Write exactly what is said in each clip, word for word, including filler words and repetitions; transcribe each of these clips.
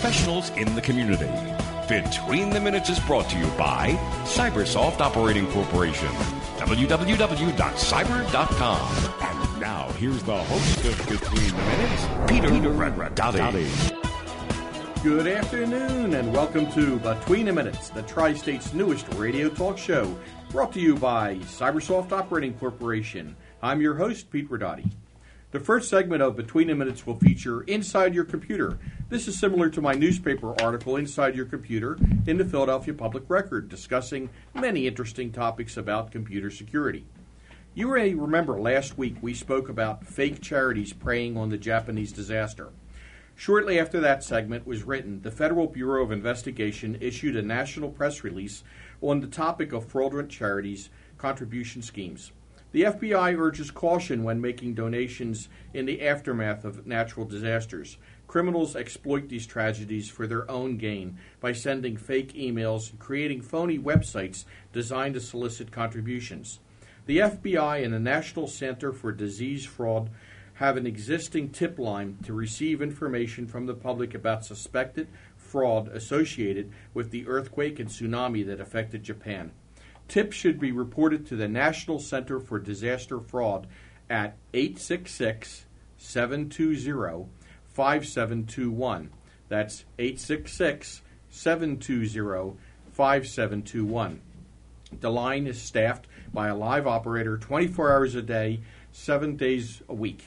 professionals in the community. Between the Minutes is brought to you by Cybersoft Operating Corporation. w w w dot cyber dot com. And now, here's the host of Between the Minutes, Peter, Peter Radotti. Good afternoon, and welcome to Between the Minutes, the Tri-State's newest radio talk show, brought to you by Cybersoft Operating Corporation. I'm your host, Pete Radotti. The first segment of Between the Minutes will feature Inside Your Computer. This is similar to my newspaper article, Inside Your Computer, in the Philadelphia Public Record, discussing many interesting topics about computer security. You may remember last week we spoke about fake charities preying on the Japanese disaster. Shortly after that segment was written, the Federal Bureau of Investigation issued a national press release on the topic of fraudulent charities contribution schemes. The F B I urges caution when making donations in the aftermath of natural disasters. Criminals exploit these tragedies for their own gain by sending fake emails and creating phony websites designed to solicit contributions. The F B I and the National Center for Disease Fraud have an existing tip line to receive information from the public about suspected fraud associated with the earthquake and tsunami that affected Japan. Tips should be reported to the National Center for Disaster Fraud at eight six six, seven two zero, five seven two one. That's eight six six, seven two zero, five seven two one. The line is staffed by a live operator twenty-four hours a day, seven days a week.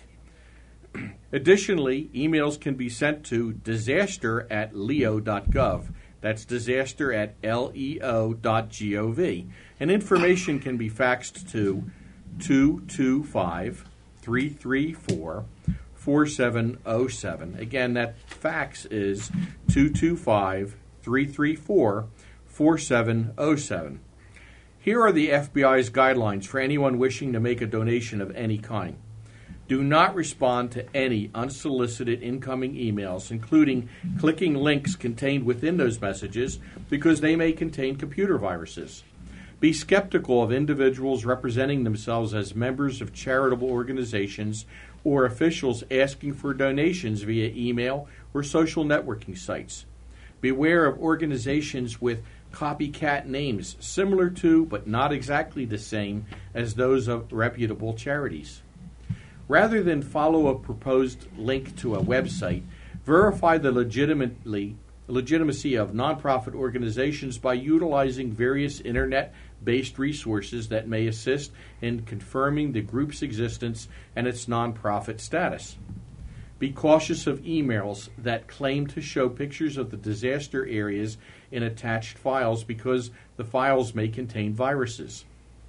Additionally, emails can be sent to disaster at leo dot gov. That's disaster at leo dot gov. And information can be faxed to two two five, three three four, four seven zero seven. Again, that fax is two two five, three three four, four seven zero seven. Here are the F B I's guidelines for anyone wishing to make a donation of any kind. Do not respond to any unsolicited incoming emails, including clicking links contained within those messages, because they may contain computer viruses. Be skeptical of individuals representing themselves as members of charitable organizations or officials asking for donations via email or social networking sites. Beware of organizations with copycat names, similar to but not exactly the same as those of reputable charities. Rather than follow a proposed link to a website, verify the legitimately, legitimacy of nonprofit organizations by utilizing various internet-based resources that may assist in confirming the group's existence and its nonprofit status. Be cautious of emails that claim to show pictures of the disaster areas in attached files because the files may contain viruses.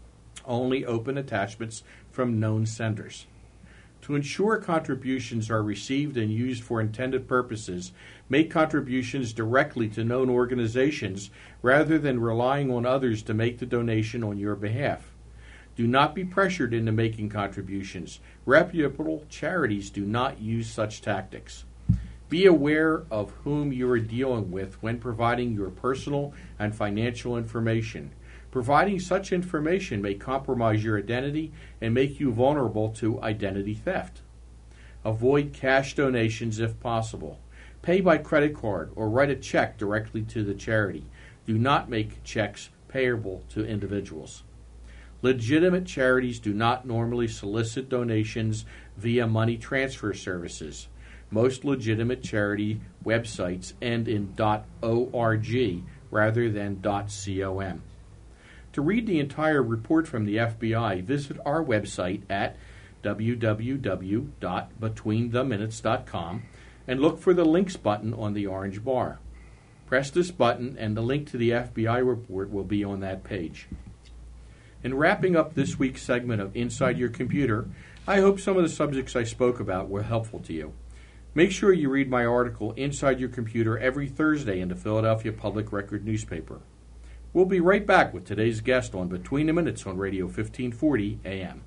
Only open attachments from known senders. To ensure contributions are received and used for intended purposes, make contributions directly to known organizations rather than relying on others to make the donation on your behalf. Do not be pressured into making contributions. Reputable charities do not use such tactics. Be aware of whom you are dealing with when providing your personal and financial information. Providing such information may compromise your identity and make you vulnerable to identity theft. Avoid cash donations if possible. Pay by credit card or write a check directly to the charity. Do not make checks payable to individuals. Legitimate charities do not normally solicit donations via money transfer services. Most legitimate charity websites end in .org rather than .com. To read the entire report from the F B I, visit our website at w w w dot between the minutes dot com and look for the links button on the orange bar. Press this button and the link to the F B I report will be on that page. In wrapping up this week's segment of Inside Your Computer, I hope some of the subjects I spoke about were helpful to you. Make sure you read my article, Inside Your Computer, every Thursday in the Philadelphia Public Record newspaper. We'll be right back with today's guest on Between the Minutes on Radio fifteen forty A M.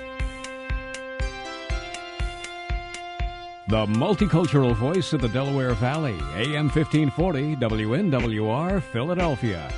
The multicultural voice of the Delaware Valley, A M fifteen forty, W N W R, Philadelphia.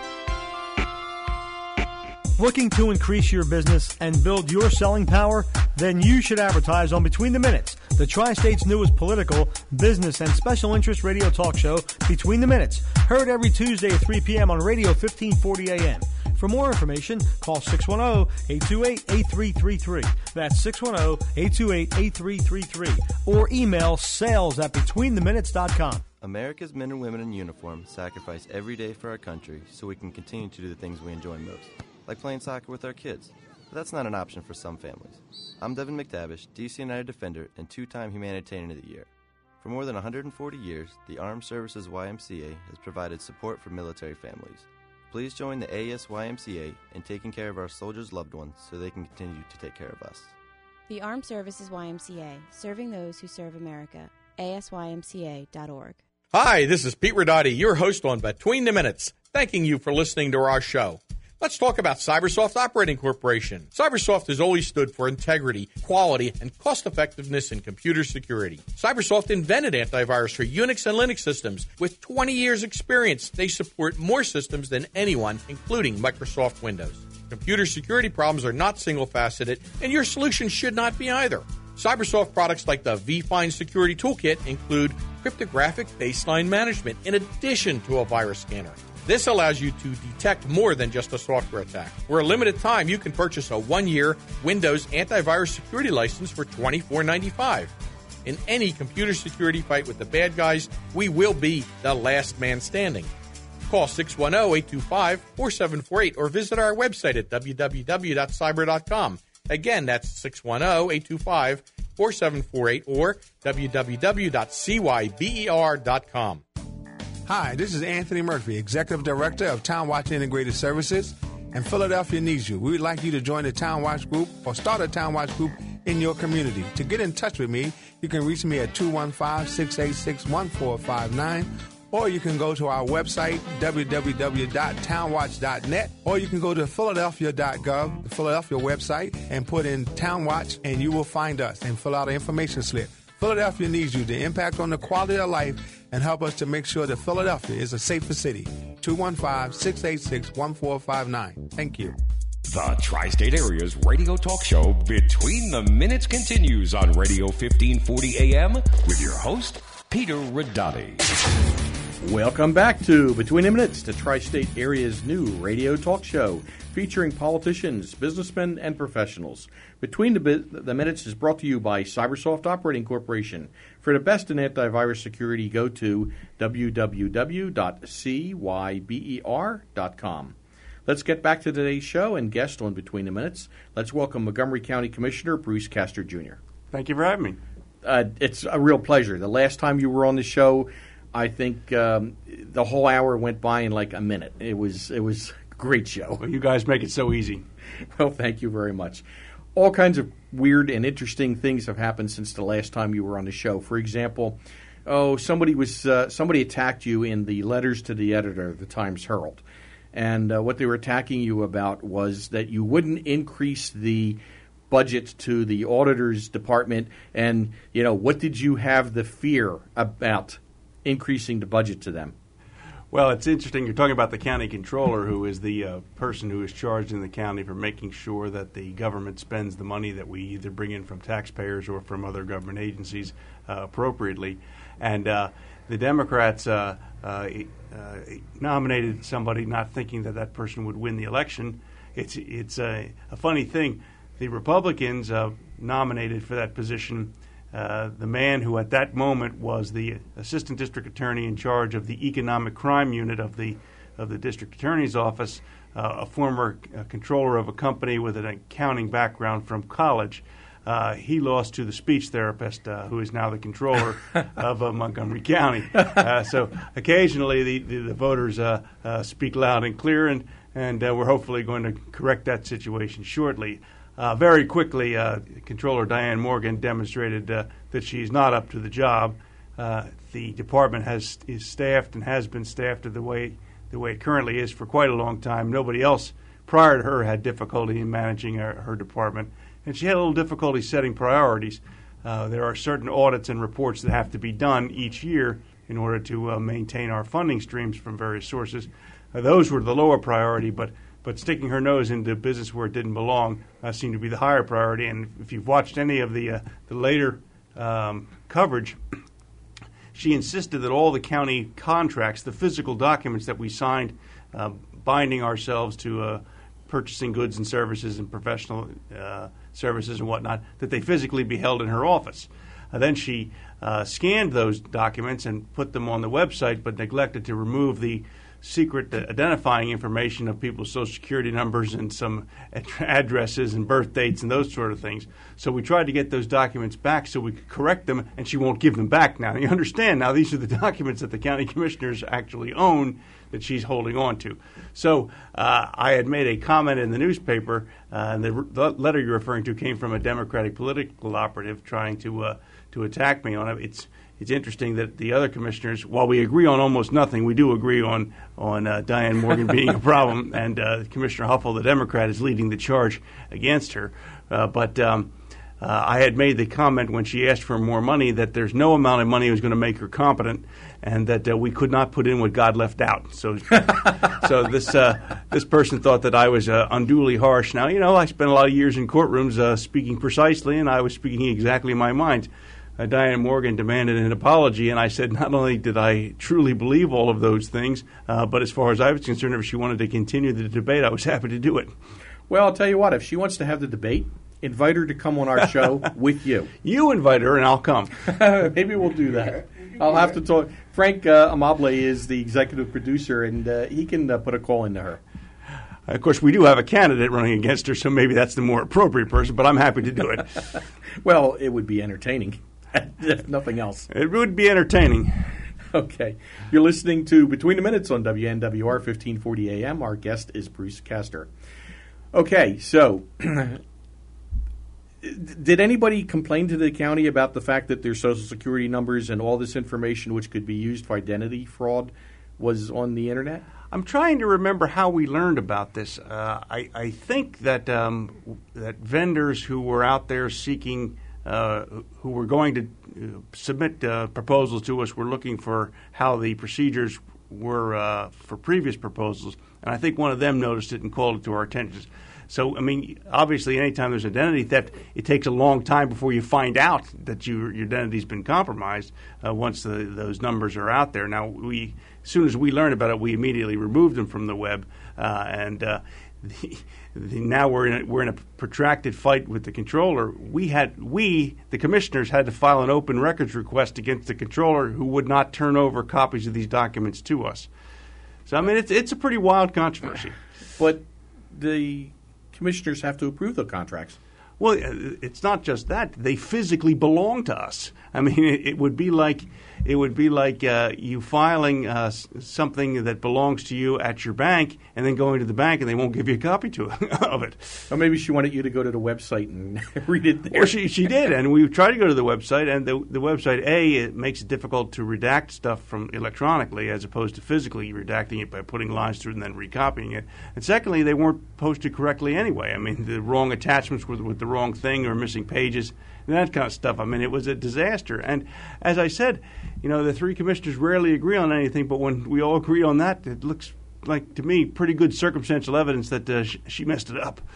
Looking to increase your business and build your selling power? then you should advertise on Between the Minutes, the Tri-State's newest political, business, and special interest radio talk show, Between the Minutes, heard every Tuesday at three p.m. on Radio fifteen forty A M. For more information, call six one zero, eight two eight, eight three three three. That's six one zero, eight two eight, eight three three three. Or email sales at between the minutes dot com. America's men and women in uniform sacrifice every day for our country so we can continue to do the things we enjoy most, like playing soccer with our kids. But that's not an option for some families. I'm Devin McTavish, D C United Defender and two-time Humanitarian of the Year. For more than one hundred forty years, the Armed Services Y M C A has provided support for military families. Please join the A S Y M C A in taking care of our soldiers' loved ones so they can continue to take care of us. The Armed Services Y M C A, serving those who serve America. A S Y M C A dot org. Hi, this is Pete Radotti, your host on Between the Minutes, thanking you for listening to our show. Let's talk about Cybersoft Operating Corporation. Cybersoft has always stood for integrity, quality, and cost-effectiveness in computer security. Cybersoft invented antivirus for Unix and Linux systems. With twenty years experience, they support more systems than anyone, including Microsoft Windows. Computer security problems are not single-faceted, and your solution should not be either. Cybersoft products like the vFind Security Toolkit include cryptographic baseline management in addition to a virus scanner. This allows you to detect more than just a software attack. For a limited time, you can purchase a one-year Windows antivirus security license for twenty-four ninety-five. In any computer security fight with the bad guys, we will be the last man standing. Call six one zero, eight two five, four seven four eight or visit our website at w w w dot cyber dot com. Again, that's six one zero, eight two five, four seven four eight or w w w dot cyber dot com. Hi, this is Anthony Murphy, Executive Director of Town Watch Integrated Services, and Philadelphia needs you. We would like you to join the Town Watch Group or start a Town Watch Group in your community. To get in touch with me, you can reach me at two one five, six eight six, one four five nine, or you can go to our website, w w w dot town watch dot net, or you can go to philadelphia dot gov, the Philadelphia website, and put in Town Watch, and you will find us and fill out an information slip. Philadelphia needs you to impact on the quality of life and help us to make sure that Philadelphia is a safer city. two one five, six eight six, one four five nine. Thank you. The Tri-State Area's radio talk show Between the Minutes continues on Radio fifteen forty A M with your host, Peter Radotti. Welcome back to Between the Minutes, the Tri-State Area's new radio talk show featuring politicians, businessmen, and professionals. Between the, the Minutes is brought to you by Cybersoft Operating Corporation. For the best in antivirus security, go to w w w dot cyber dot com. Let's get back to today's show and guest on Between the Minutes. Let's welcome Montgomery County Commissioner Bruce Castor Junior Thank you for having me. Uh, it's a real pleasure. The last time you were on the show, I think um, the whole hour went by in like a minute. It was it was a great show. Well, you guys make it so easy. Well, thank you very much. All kinds of weird and interesting things have happened since the last time you were on the show. For example, oh, somebody was uh, somebody attacked you in the letters to the editor of the Times Herald, and uh, what they were attacking you about was that you wouldn't increase the budget to the auditor's department, and you know, what did you have the fear about increasing the budget to them? Well, it's interesting. You're talking about the county controller, who is the uh, person who is charged in the county for making sure that the government spends the money that we either bring in from taxpayers or from other government agencies uh, appropriately. And uh, the Democrats uh, uh, uh, nominated somebody not thinking that that person would win the election. It's, it's a, a funny thing. The Republicans uh, nominated for that position Uh, the man who at that moment was the assistant district attorney in charge of the economic crime unit of the of the district attorney's office, uh, a former uh, controller of a company with an accounting background from college. Uh, he lost to the speech therapist, uh, who is now the controller of uh, Montgomery County. Uh, so occasionally the, the, the voters uh, uh, speak loud and clear, and, and uh, we're hopefully going to correct that situation shortly. Uh, very quickly, uh, Controller Diane Morgan demonstrated uh, that she's not up to the job. Uh, the department has is staffed and has been staffed the way the way it currently is for quite a long time. Nobody else prior to her had difficulty in managing her, her department, and she had a little difficulty setting priorities. Uh, there are certain audits and reports that have to be done each year in order to uh, maintain our funding streams from various sources. Uh, those were the lower priority, but but sticking her nose into business where it didn't belong uh, seemed to be the higher priority. And if you've watched any of the uh, the later um, coverage, she insisted that all the county contracts, the physical documents that we signed, uh, binding ourselves to uh, purchasing goods and services and professional uh, services and whatnot, that they physically be held in her office. Uh, then she uh, scanned those documents and put them on the website, but neglected to remove the secret identifying information of people's Social Security numbers and some ad- addresses and birth dates and those sort of things. So we tried to get those documents back so we could correct them, and she won't give them back now. You understand now these are the documents that the county commissioners actually own that she's holding on to. So uh, I had made a comment in the newspaper, uh, and the, the letter you're referring to came from a Democratic political operative trying to uh, to attack me on it. It's It's interesting that the other commissioners, while we agree on almost nothing, we do agree on on uh, Diane Morgan being a problem, and uh, Commissioner Huffle, the Democrat, is leading the charge against her. Uh, but um, uh, I had made the comment when she asked for more money that there's no amount of money that was going to make her competent, and that uh, we could not put in what God left out. So, so this uh, this person thought that I was uh, unduly harsh. Now, you know, I spent a lot of years in courtrooms uh, speaking precisely, and I was speaking exactly my mind. Uh, Diane Morgan demanded an apology, and I said not only did I truly believe all of those things, uh, but as far as I was concerned, if she wanted to continue the debate, I was happy to do it. Well, I'll tell you what, if she wants to have the debate, invite her to come on our show with you. You invite her, and I'll come. Maybe we'll do that. I'll have to talk. Frank uh, Amable is the executive producer, and uh, he can uh, put a call into her. Of course, we do have a candidate running against her, so maybe that's the more appropriate person, but I'm happy to do it. Well, it would be entertaining. If nothing else. It would be entertaining. Okay. You're listening to Between the Minutes on W N W R fifteen forty A M. Our guest is Bruce Castor. Okay, so did anybody complain to the county about the fact that their Social Security numbers and all this information which could be used for identity fraud was on the Internet? I'm trying to remember how we learned about this. Uh, I, I think that um, that vendors who were out there seeking Uh, who were going to uh, submit uh, proposals to us were looking for how the procedures were uh, for previous proposals, and I think one of them noticed it and called it to our attention. So, I mean, obviously, anytime there's identity theft, it takes a long time before you find out that you, your identity's been compromised uh, once the, those numbers are out there. Now, we, as soon as we learned about it, we immediately removed them from the web, uh, and uh, the, the, now we're in a, we're in a protracted fight with the controller. We had we the commissioners had to file an open records request against the controller, who would not turn over copies of these documents to us. So I mean, it's it's a pretty wild controversy. But the commissioners have to approve the contracts. Well, it's not just that; they physically belong to us. I mean, it, it would be like it would be like uh, you filing uh, something that belongs to you at your bank, and then going to the bank, and they won't give you a copy to of it. Or maybe she wanted you to go to the website and read it there. Or she she did, and we tried to go to the website, and the the website a it makes it difficult to redact stuff from electronically as opposed to physically redacting it by putting lines through it and then recopying it. And secondly, they weren't posted correctly anyway. I mean, the wrong attachments with with the wrong thing or missing pages. And that kind of stuff. I mean, it was a disaster. And as I said, you know, the three commissioners rarely agree on anything, but when we all agree on that, it looks like, to me, pretty good circumstantial evidence that uh, sh- she messed it up.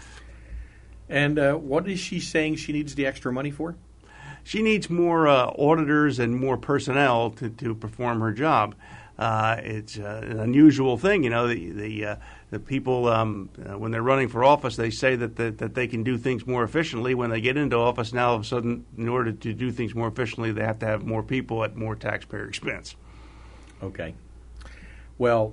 And uh, what is she saying she needs the extra money for? She needs more uh, auditors and more personnel to, to perform her job. Uh, it's uh, an unusual thing, you know. The the, uh, the people um, uh, when they're running for office, they say that the, that they can do things more efficiently. When they get into office, now all of a sudden, in order to do things more efficiently, they have to have more people at more taxpayer expense. Okay. Well,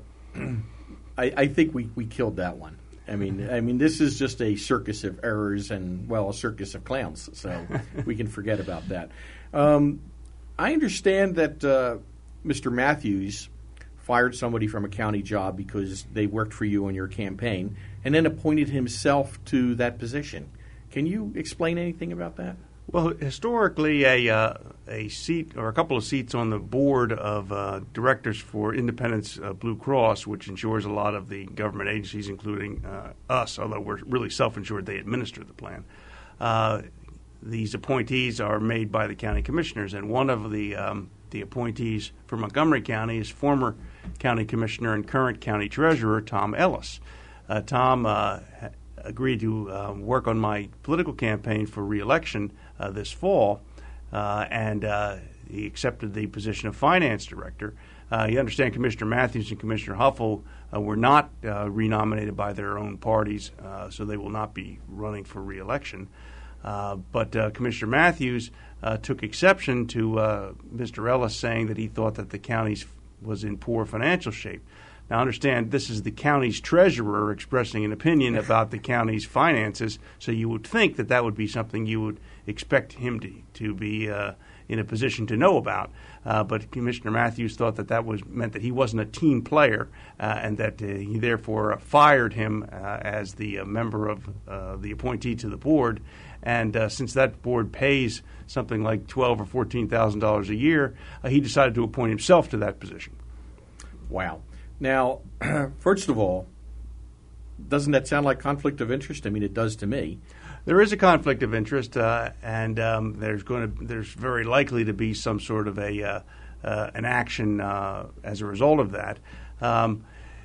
I, I think we, we killed that one. I mean, I mean, this is just a circus of errors and, well, a circus of clowns. So we can forget about that. Um, I understand that uh, Mister Matthews fired somebody from a county job because they worked for you on your campaign, and then appointed himself to that position. Can you explain anything about that? Well, historically, a uh, a seat or a couple of seats on the board of uh, directors for Independence uh, Blue Cross, which insures a lot of the government agencies, including uh, us, although we're really self-insured, they administer the plan. Uh, these appointees are made by the county commissioners, and one of the um, the appointees for Montgomery County is former county commissioner and current county treasurer Tom Ellis. uh, Tom uh, agreed to uh, work on my political campaign for re-election uh, this fall, uh, and uh, he accepted the position of finance director. Uh, you understand Commissioner Matthews and Commissioner Huffle uh, were not uh, renominated by their own parties, uh, so they will not be running for re-election. Uh, but uh, Commissioner Matthews uh, took exception to uh, Mister Ellis saying that he thought that the county was in poor financial shape. Now, understand, this is the county's treasurer expressing an opinion about the county's finances, so you would think that that would be something you would expect him to, to be uh, in a position to know about. Uh, but Commissioner Matthews thought that that was meant that he wasn't a team player, uh, and that uh, he therefore uh, fired him uh, as the uh, member of uh, the appointee to the board. And uh, since that board pays something like twelve or fourteen thousand dollars a year, uh, he decided to appoint himself to that position. Wow. Now, first of all, doesn't that sound like conflict of interest? I mean, it does to me. There is a conflict of interest, uh, and um, there's going to there's very likely to be some sort of a uh, uh, an action uh, as a result of that. Um,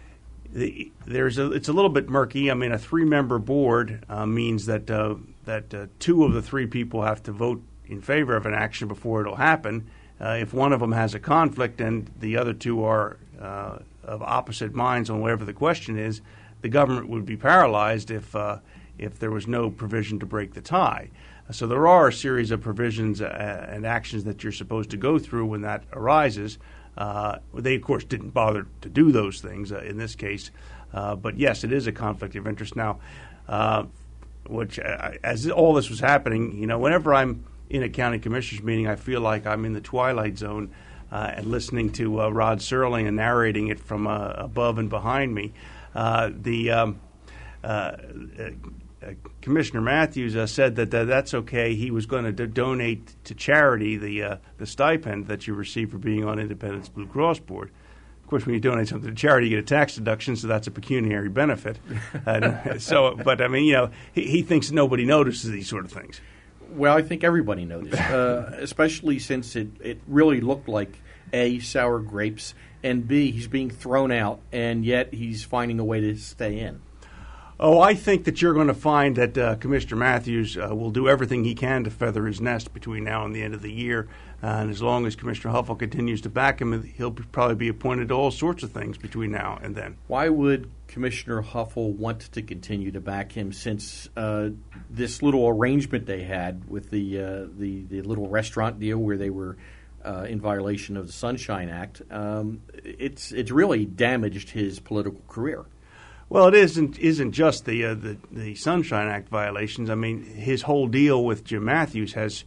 the, there's a, it's a little bit murky. I mean, a three-member board uh, means that uh, that uh, two of the three people have to vote in favor of an action before it'll happen. Uh, if one of them has a conflict and the other two are uh, of opposite minds on whatever the question is, the government would be paralyzed if uh, if there was no provision to break the tie. So there are a series of provisions uh, and actions that you're supposed to go through when that arises. Uh, they, of course, didn't bother to do those things uh, in this case. Uh, but, yes, it is a conflict of interest. Now, uh, which uh, as all this was happening, you know, whenever I'm in a county commissioners meeting, I feel like I'm in the twilight zone uh, and listening to uh, Rod Serling and narrating it from uh, above and behind me. Uh, the um, uh, uh, Uh, Commissioner Matthews uh, said that uh, that's okay. He was going to do- donate to charity the uh, the stipend that you receive for being on Independence Blue Cross Board. Of course, when you donate something to charity, you get a tax deduction, so that's a pecuniary benefit. uh, so, but I mean, you know, he, he thinks nobody notices these sort of things. Well, I think everybody noticed, uh, especially since it, it really looked like A, sour grapes, and B, he's being thrown out, and yet he's finding a way to stay in. Oh, I think that you're going to find that uh, Commissioner Matthews uh, will do everything he can to feather his nest between now and the end of the year. Uh, and as long as Commissioner Huffle continues to back him, he'll probably be appointed to all sorts of things between now and then. Why would Commissioner Huffle want to continue to back him since uh, this little arrangement they had with the, uh, the, the little restaurant deal where they were uh, in violation of the Sunshine Act? Um, it's, it's really damaged his political career. Well, it isn't isn't just the, uh, the the Sunshine Act violations. I mean, his whole deal with Jim Matthews has,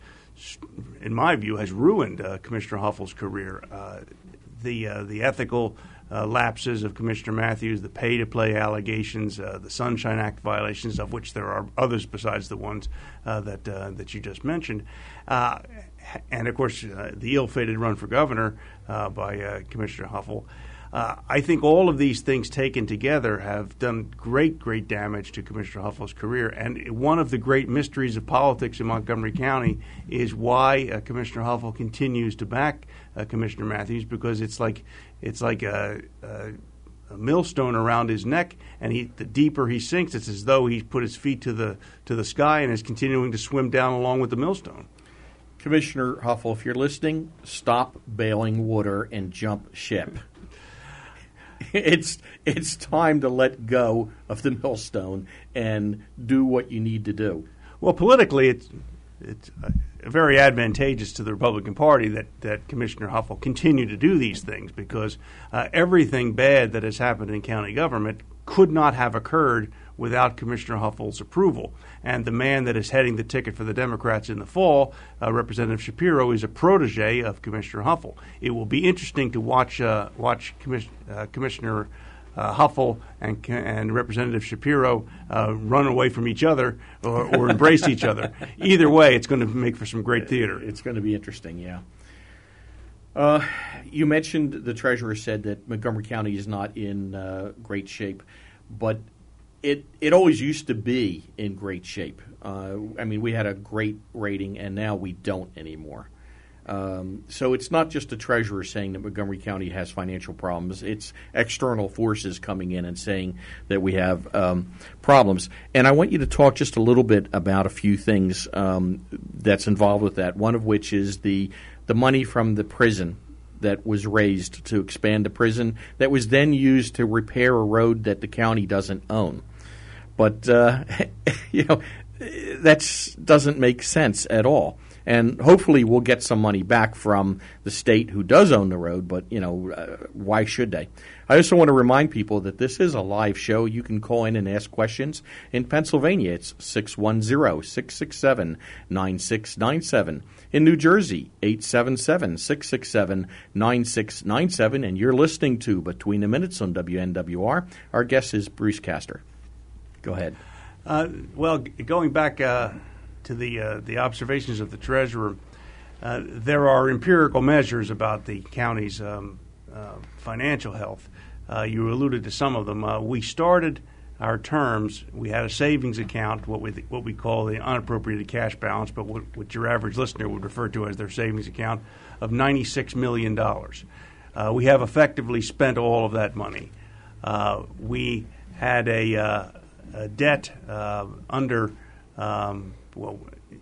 in my view, has ruined uh, Commissioner Huffle's career. Uh, the uh, the ethical uh, lapses of Commissioner Matthews, the pay-to-play allegations, uh, the Sunshine Act violations, of which there are others besides the ones uh, that uh, that you just mentioned, uh, and of course uh, the ill-fated run for governor uh, by uh, Commissioner Huffle. Uh, I think all of these things taken together have done great, great damage to Commissioner Huffle's career. And one of the great mysteries of politics in Montgomery County is why uh, Commissioner Huffle continues to back uh, Commissioner Matthews, because it's like it's like a, a, a millstone around his neck, and he, the deeper he sinks, it's as though he's put his feet to the to the sky and is continuing to swim down along with the millstone. Commissioner Huffle, if you're listening, stop bailing water and jump ship. It's it's time to let go of the millstone and do what you need to do. Well, politically, it's it's uh, very advantageous to the Republican Party that, that Commissioner Huffle continue to do these things, because uh, everything bad that has happened in county government could not have occurred without Commissioner Huffle's approval. And the man that is heading the ticket for the Democrats in the fall, uh, Representative Shapiro, is a protege of Commissioner Huffle. It will be interesting to watch uh, watch Commis- uh, Commissioner uh, Huffle and, and Representative Shapiro uh, run away from each other or, or embrace each other. Either way, it's going to make for some great theater. It's going to be interesting, yeah. Uh, you mentioned the treasurer said that Montgomery County is not in uh, great shape, but it it always used to be in great shape. Uh, I mean, we had a great rating, and now we don't anymore. Um, so it's not just the treasurer saying that Montgomery County has financial problems. It's external forces coming in and saying that we have um, problems. And I want you to talk just a little bit about a few things um, that's involved with that, one of which is the, the money from the prison that was raised to expand the prison that was then used to repair a road that the county doesn't own. But, uh, you know, that doesn't make sense at all. And hopefully we'll get some money back from the state who does own the road, but, you know, uh, why should they? I also want to remind people that this is a live show. You can call in and ask questions. In Pennsylvania, it's six one zero, six six seven, nine six nine seven. In New Jersey, eight seven seven, six six seven, nine six nine seven. And you're listening to Between the Minutes on W N W R. Our guest is Bruce Castor. Go ahead. Uh, well, g- going back uh, to the uh, the observations of the treasurer, uh, there are empirical measures about the county's um, uh, financial health. Uh, you alluded to some of them. Uh, we started our terms. We had a savings account, what we what we call the unappropriated cash balance, but what, what your average listener would refer to as their savings account, of ninety-six million dollars. Uh, we have effectively spent all of that money. Uh, we had a uh, Uh, debt uh, under um, well,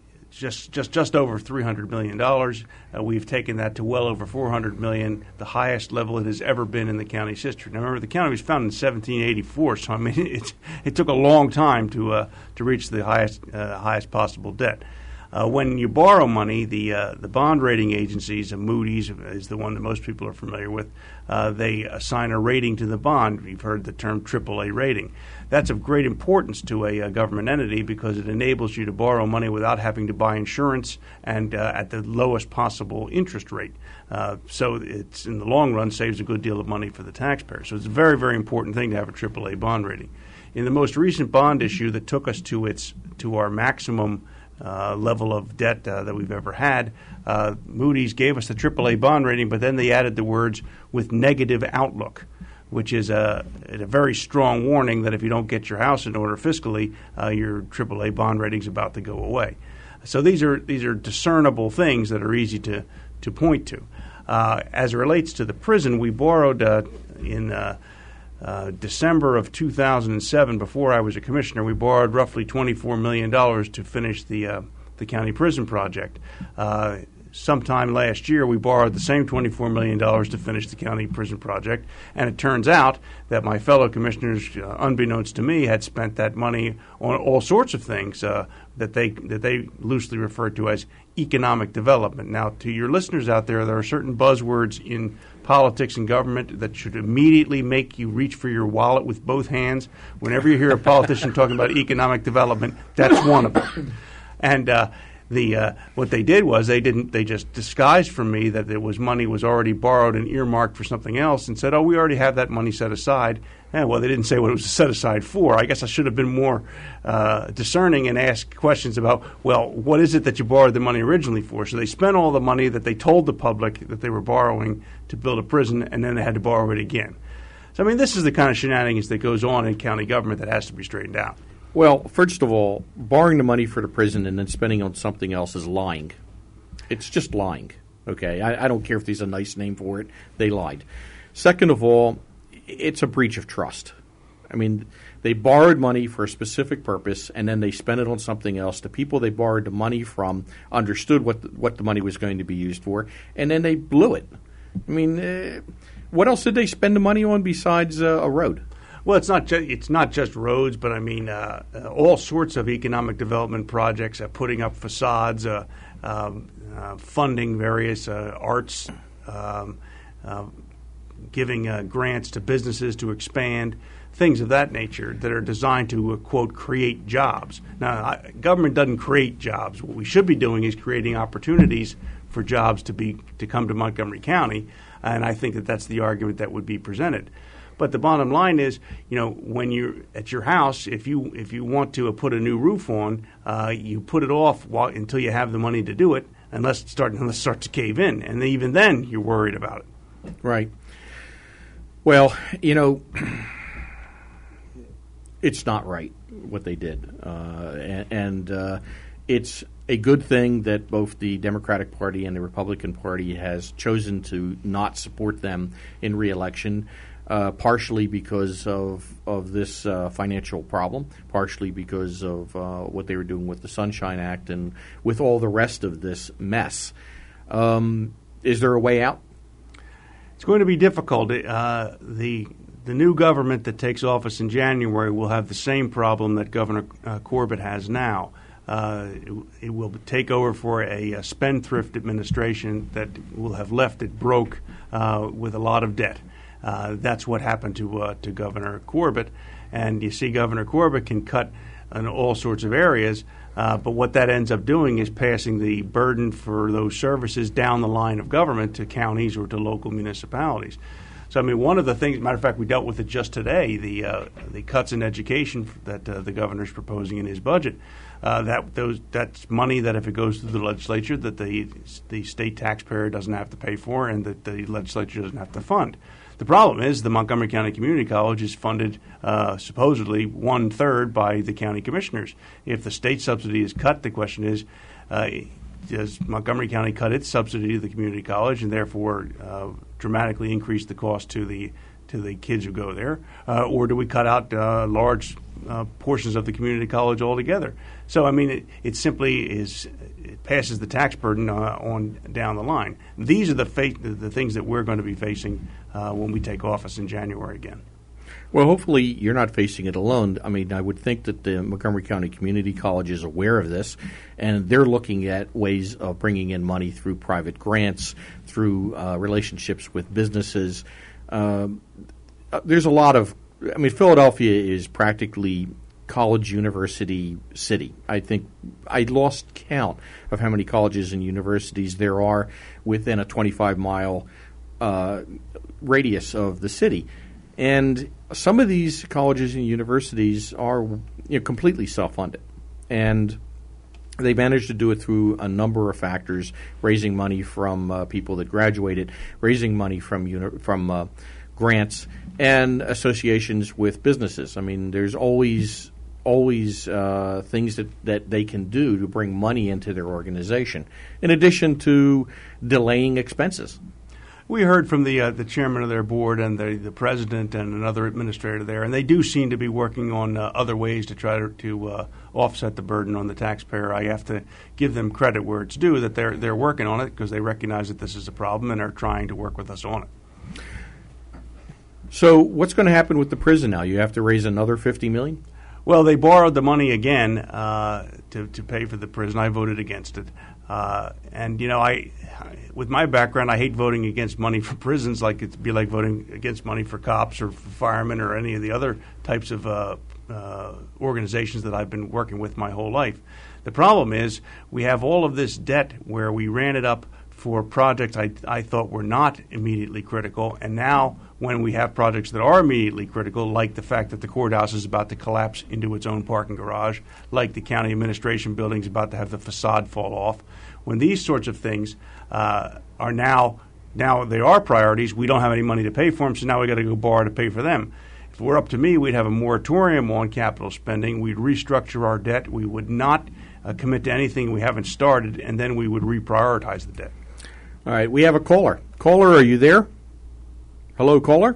just just just over three hundred million dollars. Uh, we've taken that to well over four hundred million dollars, the highest level it has ever been in the county's history. Now, remember, the county was founded in seventeen eighty-four, so I mean, it it took a long time to uh, to reach the highest uh, highest possible debt. Uh, when you borrow money, the uh, the bond rating agencies, uh, Moody's is the one that most people are familiar with, uh, they assign a rating to the bond. You've heard the term triple A rating. That's of great importance to a, a government entity because it enables you to borrow money without having to buy insurance and uh, at the lowest possible interest rate. Uh, so it's, in the long run, saves a good deal of money for the taxpayer. So it's a very, very important thing to have a triple A bond rating. In the most recent bond issue that took us to its to our maximum Uh, level of debt uh, that we've ever had, uh, Moody's gave us the triple A bond rating, but then they added the words "with negative outlook," which is a, a very strong warning that if you don't get your house in order fiscally, uh, your triple A bond rating is about to go away. So these are these are discernible things that are easy to to point to. Uh, as it relates to the prison, we borrowed uh, in uh, Uh, December of two thousand seven, before I was a commissioner, we borrowed roughly twenty-four million dollars to finish the uh, the county prison project. Uh, sometime last year, we borrowed the same twenty-four million dollars to finish the county prison project, and it turns out that my fellow commissioners, uh, unbeknownst to me, had spent that money on all sorts of things uh, that they that they loosely refer to as economic development. Now, to your listeners out there, there are certain buzzwords in politics and government that should immediately make you reach for your wallet with both hands. Whenever you hear a politician talking about economic development, that's one of them. And uh, the uh, what they did was they didn't they just disguised from me that there was money was already borrowed and earmarked for something else and said, oh, we already have that money set aside. Eh, well, they didn't say what it was set aside for. I guess I should have been more uh, discerning and asked questions about, well, what is it that you borrowed the money originally for? So they spent all the money that they told the public that they were borrowing to build a prison, and then they had to borrow it again. So, I mean, this is the kind of shenanigans that goes on in county government that has to be straightened out. Well, first of all, borrowing the money for the prison and then spending on something else is lying. It's just lying, okay? I, I don't care if there's a nice name for it. They lied. Second of all, it's a breach of trust. I mean, they borrowed money for a specific purpose, and then they spent it on something else. The people they borrowed the money from understood what the, what the money was going to be used for, and then they blew it. I mean, uh, what else did they spend the money on besides uh, a road? Well, it's not ju- it's not just roads, but I mean uh, uh, all sorts of economic development projects, uh, putting up facades, uh, um, uh, funding various uh, arts, um, uh, giving uh, grants to businesses to expand, things of that nature that are designed to, uh, quote, create jobs. Now, I, government doesn't create jobs. What we should be doing is creating opportunities for jobs to be to come to Montgomery County, and I think that that's the argument that would be presented. But the bottom line is, you know, when you're at your house, if you if you want to put a new roof on, uh, you put it off while, until you have the money to do it, unless it start, unless it starts to cave in, and even then you're worried about it. Right. Well, you know, it's not right what they did, uh, and, and uh, it's a good thing that both the Democratic Party and the Republican Party has chosen to not support them in re-election, uh, partially because of of this uh, financial problem, partially because of uh, what they were doing with the Sunshine Act and with all the rest of this mess. Um, is there a way out? It's going to be difficult. Uh, the the new government that takes office in January will have the same problem that Governor uh, Corbett has now. Uh, it, it will take over for a, a spendthrift administration that will have left it broke uh, with a lot of debt. Uh, that's what happened to uh, to Governor Corbett. And you see Governor Corbett can cut in all sorts of areas, uh, but what that ends up doing is passing the burden for those services down the line of government to counties or to local municipalities. So, I mean, one of the things, matter of fact, we dealt with it just today, the uh, the cuts in education that uh, the governor's proposing in his budget. Uh, that those that's money that if it goes through the legislature that the the state taxpayer doesn't have to pay for and that the legislature doesn't have to fund. The problem is the Montgomery County Community College is funded uh, supposedly one-third by the county commissioners. If the state subsidy is cut, the question is, uh, does Montgomery County cut its subsidy to the community college and therefore uh, dramatically increase the cost to the to the kids who go there, uh, or do we cut out uh, large uh, portions of the community college altogether? So, I mean, it, it simply is it passes the tax burden uh, on down the line. These are the fa- the things that we're going to be facing uh, when we take office in January again. Well, hopefully you're not facing it alone. I mean, I would think that the Montgomery County Community College is aware of this, and they're looking at ways of bringing in money through private grants, through uh, relationships with businesses. Um, there's a lot of – I mean, Philadelphia is practically college university city. I think I lost count of how many colleges and universities there are within a twenty-five mile uh, radius of the city. And some of these colleges and universities are you know, completely self-funded. And they managed to do it through a number of factors, raising money from uh, people that graduated, raising money from uni- from uh, grants, and associations with businesses. I mean, there's always always uh, things that, that they can do to bring money into their organization, in addition to delaying expenses. We heard from the uh, the chairman of their board and the, the president and another administrator there, and they do seem to be working on uh, other ways to try to, to uh, offset the burden on the taxpayer. I have to give them credit where it's due that they're they're working on it because they recognize that this is a problem and are trying to work with us on it. So what's going to happen with the prison now? You have to raise another fifty million dollars? Well, they borrowed the money again uh, to to pay for the prison. I voted against it, uh, and you know, I, with my background, I hate voting against money for prisons. Like it'd be like voting against money for cops or for firemen or any of the other types of uh, uh, organizations that I've been working with my whole life. The problem is we have all of this debt where we ran it up for projects I, I thought were not immediately critical, and now when we have projects that are immediately critical, like the fact that the courthouse is about to collapse into its own parking garage, like the county administration building is about to have the facade fall off, when these sorts of things uh, are now, now they are priorities, we don't have any money to pay for them, so now we've got to go borrow to pay for them. If it were up to me, we'd have a moratorium on capital spending, we'd restructure our debt, we would not uh, commit to anything we haven't started, and then we would reprioritize the debt. All right, we have a caller. Caller, are you there? Hello, caller?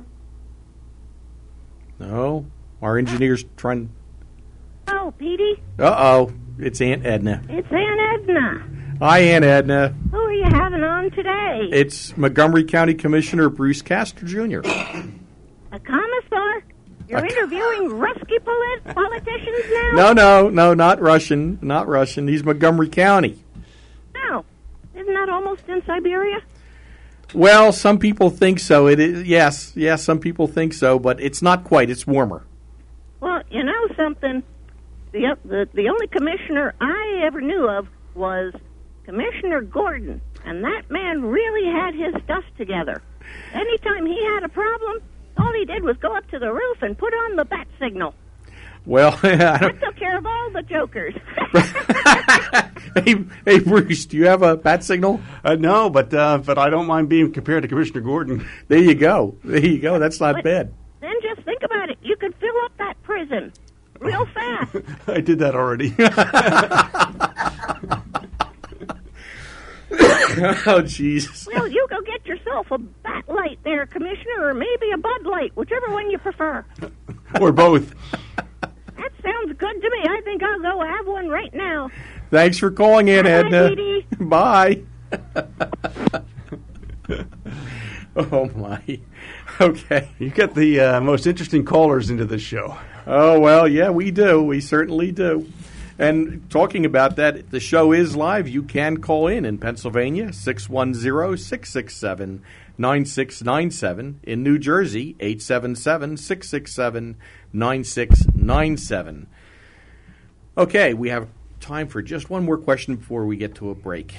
No, our engineer's trying. Oh, Petey. Uh-oh, it's Aunt Edna. It's Aunt Edna. Hi, Aunt Edna. Who are you having on today? It's Montgomery County Commissioner Bruce Castor Junior A commissar? You're A interviewing Rusky polit- politicians now? No, no, no, not Russian, not Russian. He's Montgomery County. No. Isn't that almost in Siberia? Well, some people think so. It is, yes, yes, some people think so, but it's not quite. It's warmer. Well, you know something? The, the, the only commissioner I ever knew of was Commissioner Gordon, and that man really had his stuff together. Anytime he had a problem, all he did was go up to the roof and put on the bat signal. Well, I that took care of all the jokers. hey, hey, Bruce, do you have a bat signal? Uh, no, but uh, but I don't mind being compared to Commissioner Gordon. There you go. There you go. That's not but bad. Then just think about it. You could fill up that prison real fast. I did that already. Oh, Jesus. Well, you go get yourself a Bat Light there, Commissioner, or maybe a Bud Light, whichever one you prefer. Or both. That sounds good to me. I think I'll go have one right now. Thanks for calling in, Bye, Edna. Dee Dee. Bye. Oh, my. Okay. You get the uh, most interesting callers into this show. Oh, well, yeah, we do. We certainly do. And talking about that, the show is live. You can call in in Pennsylvania, six one zero, six six seven, nine six nine seven. In New Jersey, eight seven seven, six six seven, nine six nine seven. Okay, we have time for just one more question before we get to a break.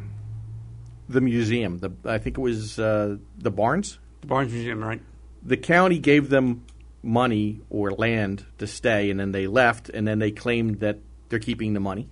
The museum, the I think it was uh, the Barnes? The Barnes Museum, right. The county gave them money or land to stay, and then they left, and then they claimed that they're keeping the money?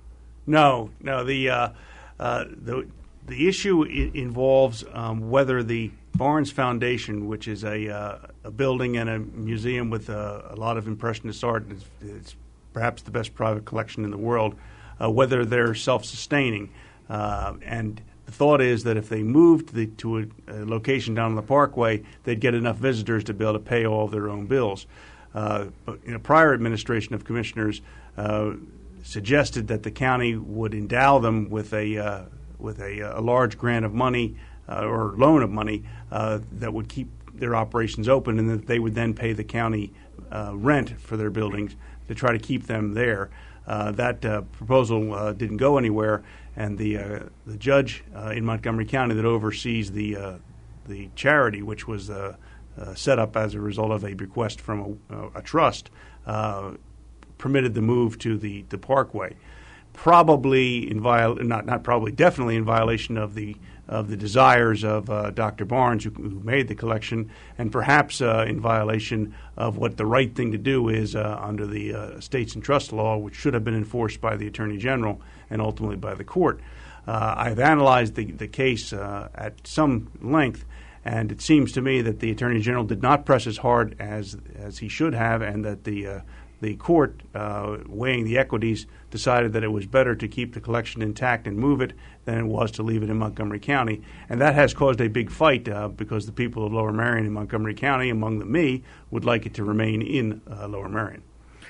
No, no. The uh, uh, the the issue I- involves um, whether the Barnes Foundation, which is a uh, a building and a museum with a, a lot of impressionist art, it's, it's perhaps the best private collection in the world, uh, whether they're self-sustaining. Uh, and the thought is that if they moved the, to a, a location down on the Parkway, they'd get enough visitors to be able to pay all of their own bills. Uh, but in a prior administration of commissioners, uh, suggested that the county would endow them with a uh, with a, a large grant of money uh, or loan of money uh, that would keep their operations open, and that they would then pay the county uh, rent for their buildings to try to keep them there. Uh, that uh, proposal uh, didn't go anywhere, and the uh, the judge uh, in Montgomery County that oversees the uh, the charity, which was uh, uh, set up as a result of a bequest from a, a trust, uh, permitted the move to the, the Parkway, probably in viol not not probably definitely in violation of the of the desires of uh, Doctor Barnes, who, who made the collection, and perhaps uh, in violation of what the right thing to do is uh, under the uh, Estates and Trust Law, which should have been enforced by the Attorney General and ultimately by the court. Uh, I've analyzed the the case uh, at some length, and it seems to me that the Attorney General did not press as hard as as he should have, and that the uh, the court, uh, weighing the equities, decided that it was better to keep the collection intact and move it than it was to leave it in Montgomery County. And that has caused a big fight uh, because the people of Lower Merion and Montgomery County, among them me, would like it to remain in uh, Lower Merion.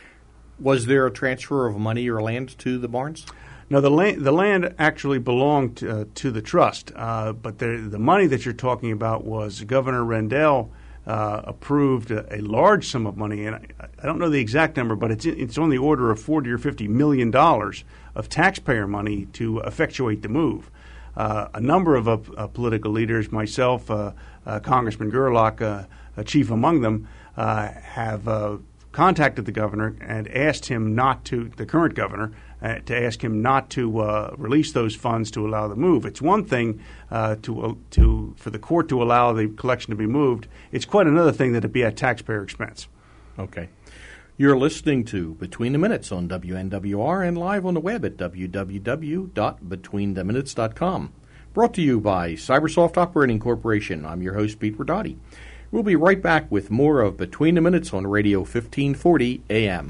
Was there a transfer of money or land to the Barnes? No, the land, the land actually belonged to, uh, to the trust, uh, but the, the money that you're talking about was Governor Rendell Uh, approved a, a large sum of money, and I, I don't know the exact number, but it's it's on the order of forty or fifty million dollars of taxpayer money to effectuate the move. Uh, a number of uh, uh, political leaders, myself, uh, uh, Congressman Gerlach, uh, uh, chief among them, uh, have uh, contacted the governor and asked him not to, the current governor, uh, to ask him not to uh, release those funds to allow the move. It's one thing uh, to uh, to for the court to allow the collection to be moved. It's quite another thing that it be at taxpayer expense. Okay. You're listening to Between the Minutes on W N W R and live on the web at w w w dot between the minutes dot com. Brought to you by Cybersoft Operating Corporation. I'm your host, Pete Ridotti. We'll be right back with more of Between the Minutes on Radio fifteen forty A M.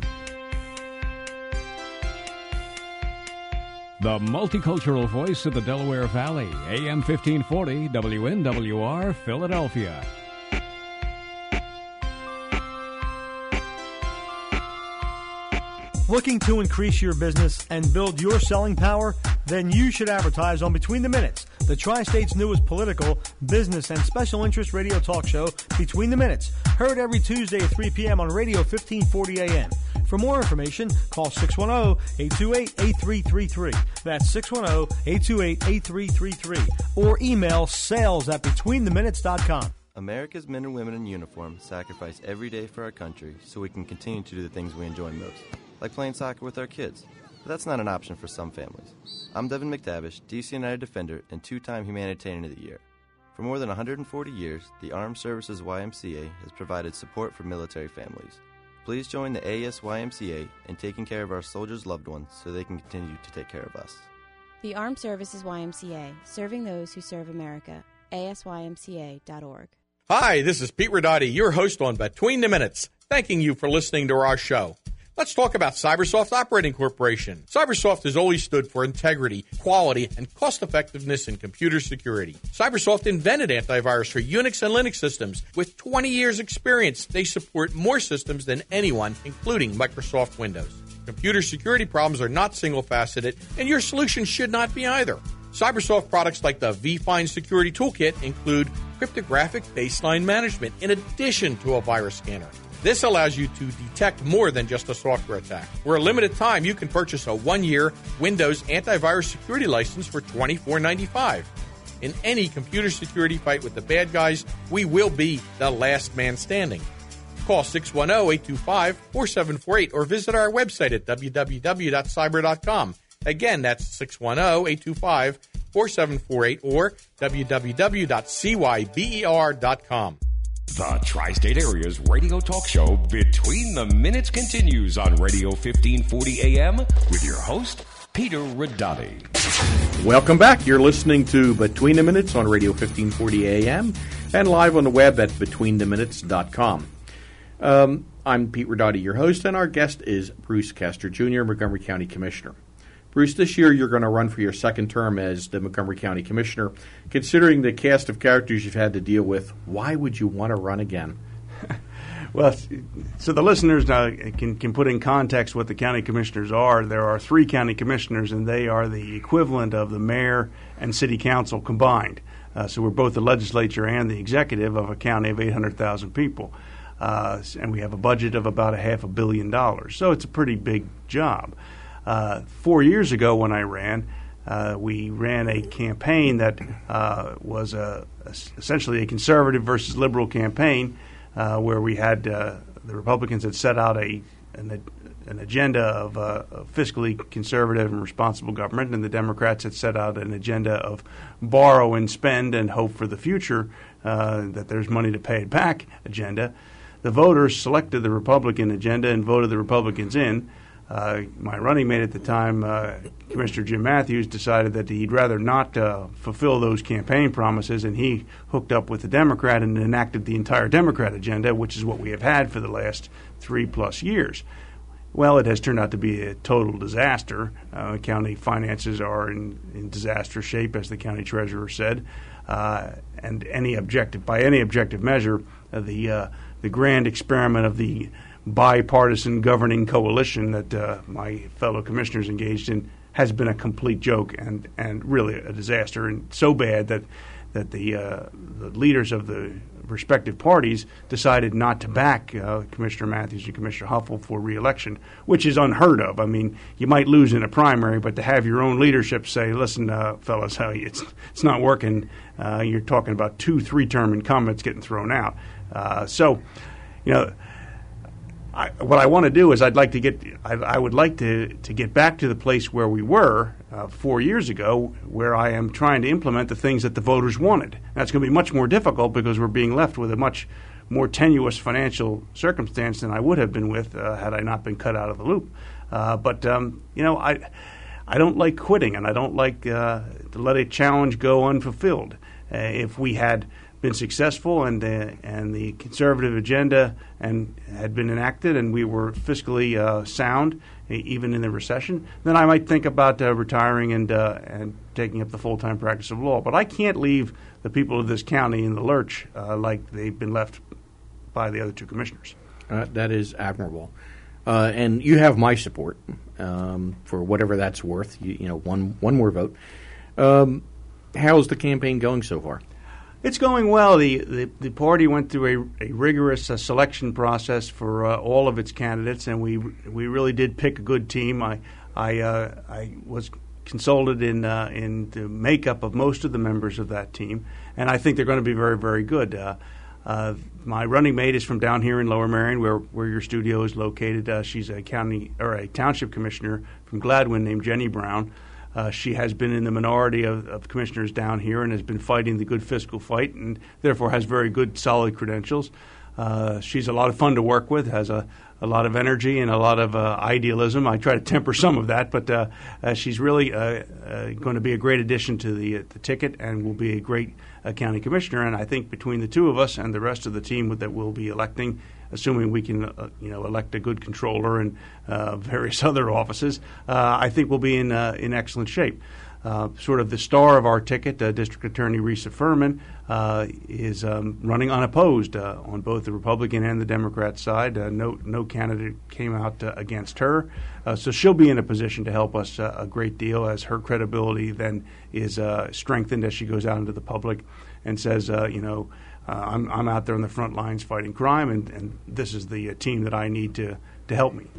The multicultural voice of the Delaware Valley, A M fifteen forty, W N W R, Philadelphia. Looking to increase your business and build your selling power? Then you should advertise on Between the Minutes, the Tri-State's newest political, business, and special interest radio talk show, Between the Minutes, heard every Tuesday at three p.m. on Radio fifteen forty A M. For more information, call six one zero, eight two eight, eight three three three. That's six one zero, eight two eight, eight three three three. Or email sales at between the minutes dot com. America's men and women in uniform sacrifice every day for our country so we can continue to do the things we enjoy most, like playing soccer with our kids. But that's not an option for some families. I'm Devin McTavish, D C United Defender and two-time Humanitarian of the Year. For more than one hundred forty years, the Armed Services Y M C A has provided support for military families. Please join the A S Y M C A in taking care of our soldiers' loved ones so they can continue to take care of us. The Armed Services Y M C A, serving those who serve America. A S Y M C A dot org. Hi, this is Pete Ridotti, your host on Between the Minutes, thanking you for listening to our show. Let's talk about Cybersoft Operating Corporation. Cybersoft has always stood for integrity, quality, and cost-effectiveness in computer security. Cybersoft invented antivirus for Unix and Linux systems. With twenty years experience, they support more systems than anyone, including Microsoft Windows. Computer security problems are not single-faceted, and your solution should not be either. Cybersoft products like the vFind Security Toolkit include cryptographic baseline management in addition to a virus scanner. This allows you to detect more than just a software attack. For a limited time, you can purchase a one-year Windows antivirus security license for twenty-four ninety-five. In any computer security fight with the bad guys, we will be the last man standing. Call six one zero, eight two five, four seven four eight or visit our website at w w w dot cyber dot com. Again, that's six one zero, eight two five, four seven four eight or w w w dot cyber dot com. The Tri-State Area's radio talk show Between the Minutes continues on Radio fifteen forty A M with your host, Peter Radati. Welcome back. You're listening to Between the Minutes on Radio fifteen forty A M and live on the web at between the minutes dot com. Um, I'm Pete Radati, your host, and our guest is Bruce Castor, Junior, Montgomery County Commissioner. Bruce, this year you're going to run for your second term as the Montgomery County Commissioner. Considering the cast of characters you've had to deal with, why would you want to run again? Well, so the listeners now can, can put in context what the county commissioners are. There are three county commissioners, and they are the equivalent of the mayor and city council combined. Uh, so we're both the legislature and the executive of a county of eight hundred thousand people. Uh, and we have a budget of about a half a billion dollars. So it's a pretty big job. Uh, four years ago when I ran, uh, we ran a campaign that uh, was a, a, essentially a conservative versus liberal campaign uh, where we had uh, the Republicans had set out a an, an agenda of uh, a fiscally conservative and responsible government, and the Democrats had set out an agenda of borrow and spend and hope for the future, uh, that there's money to pay it back agenda. The voters selected the Republican agenda and voted the Republicans in. Uh, my running mate at the time, uh, Commissioner Jim Matthews, decided that he'd rather not uh, fulfill those campaign promises, and he hooked up with the Democrat and enacted the entire Democrat agenda, which is what we have had for the last three-plus years. Well, it has turned out to be a total disaster. Uh, county finances are in, in disaster shape, as the county treasurer said, uh, and any objective, by any objective measure, uh, the uh, the grand experiment of the bipartisan governing coalition that uh, my fellow commissioners engaged in has been a complete joke and, and really a disaster, and so bad that that the, uh, the leaders of the respective parties decided not to back uh, Commissioner Matthews and Commissioner Huffle for re-election, which is unheard of. I mean, you might lose in a primary, but to have your own leadership say, listen, uh, fellas, it's, it's not working, uh, you're talking about two three-term incumbents getting thrown out. Uh, so, you know, I, what I want to do is I'd like to get I, I would like to, to get back to the place where we were uh, four years ago, where I am trying to implement the things that the voters wanted. That's going to be much more difficult because we're being left with a much more tenuous financial circumstance than I would have been with uh, had I not been cut out of the loop. Uh, but um, you know, I I don't like quitting, and I don't like uh, to let a challenge go unfulfilled. Uh, if we had been successful and uh, and the conservative agenda and had been enacted and we were fiscally uh, sound even in the recession, then I might think about uh, retiring and uh, and taking up the full-time practice of law. But I can't leave the people of this county in the lurch uh, like they've been left by the other two commissioners. Uh, that is admirable. Uh, and you have my support um, for whatever that's worth. You, you know, one one more vote. Um, how's the campaign going so far? It's going well. The, the, the party went through a, a rigorous uh, selection process for uh, all of its candidates, and we we really did pick a good team. I I, uh, I was consulted in uh, in the makeup of most of the members of that team, and I think they're going to be very, very good. Uh, uh, my running mate is from down here in Lower Merion, where where your studio is located. Uh, she's a county or a township commissioner from Gladwin named Jenny Brown. Uh, she has been in the minority of, of commissioners down here and has been fighting the good fiscal fight and therefore has very good, solid credentials. Uh, she's a lot of fun to work with, has a, a lot of energy and a lot of uh, idealism. I try to temper some of that, but uh, uh, she's really uh, uh, going to be a great addition to the, uh, the ticket and will be a great uh, county commissioner. And I think between the two of us and the rest of the team that we'll be electing, assuming we can uh, you know, elect a good controller and uh, various other offices, uh, I think we'll be in, uh, in excellent shape. Uh, sort of the star of our ticket, uh, District Attorney Risa Furman, uh, is um, running unopposed uh, on both the Republican and the Democrat side. Uh, no, no candidate came out uh, against her, uh, so she'll be in a position to help us uh, a great deal as her credibility then is uh, strengthened as she goes out into the public and says, uh, you know, uh, I'm, I'm out there on the front lines fighting crime, and, and this is the uh, team that I need to to help me.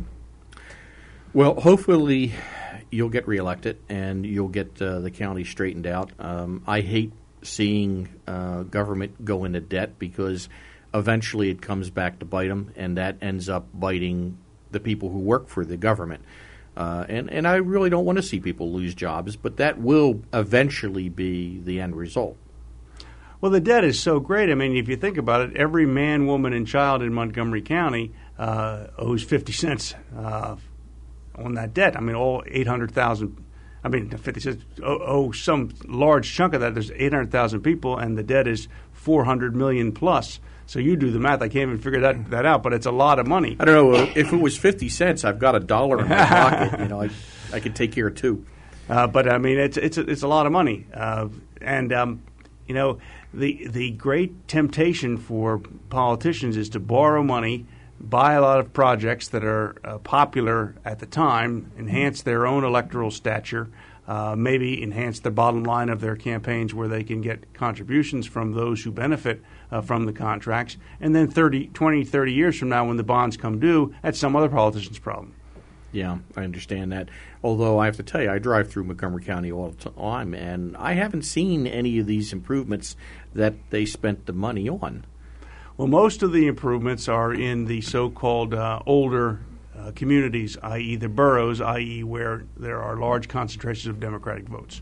Well, hopefully you'll get reelected and you'll get uh, the county straightened out. Um, I hate seeing uh, government go into debt because eventually it comes back to bite them, and that ends up biting the people who work for the government. Uh, and, and I really don't want to see people lose jobs, but that will eventually be the end result. Well, the debt is so great. I mean, if you think about it, every man, woman, and child in Montgomery County uh, owes fifty cents uh on that debt. I mean, all eight hundred thousand, I mean, fifty cents, oh, oh, some large chunk of that, there's eight hundred thousand people, and the debt is four hundred million plus. So you do the math. I can't even figure that, that out, but it's a lot of money. I don't know. If it was fifty cents, I've got a dollar in my pocket. You know, I, I could take care of two. Uh, but, I mean, it's it's a, it's a lot of money. Uh, and, um, you know, the the great temptation for politicians is to borrow money, buy a lot of projects that are uh, popular at the time, enhance their own electoral stature, uh, maybe enhance the bottom line of their campaigns where they can get contributions from those who benefit uh, from the contracts. And then thirty, twenty, thirty years from now when the bonds come due, that's some other politician's problem. Yeah, I understand that. Although I have to tell you, I drive through Montgomery County all the time, and I haven't seen any of these improvements that they spent the money on. Well, most of the improvements are in the so-called uh, older uh, communities, that is the boroughs, that is where there are large concentrations of Democratic votes.